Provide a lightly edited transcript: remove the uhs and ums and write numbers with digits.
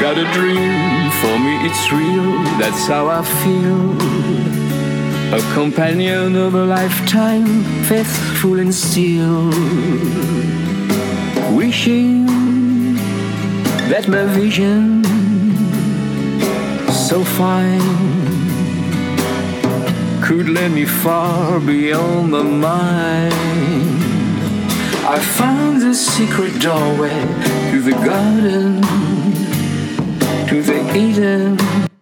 got a dream, for me it's real, that's how I feel. A companion of a lifetime, faithful and still. Wishing that my vision, so fine, could lead me far beyond my mind. I found the secret doorway to the garden, to the Eden.